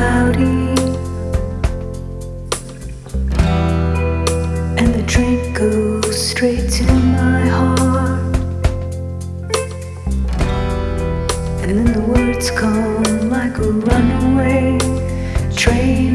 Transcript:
cloudy, and the drink goes straight to my heart, and then the words come like a runaway train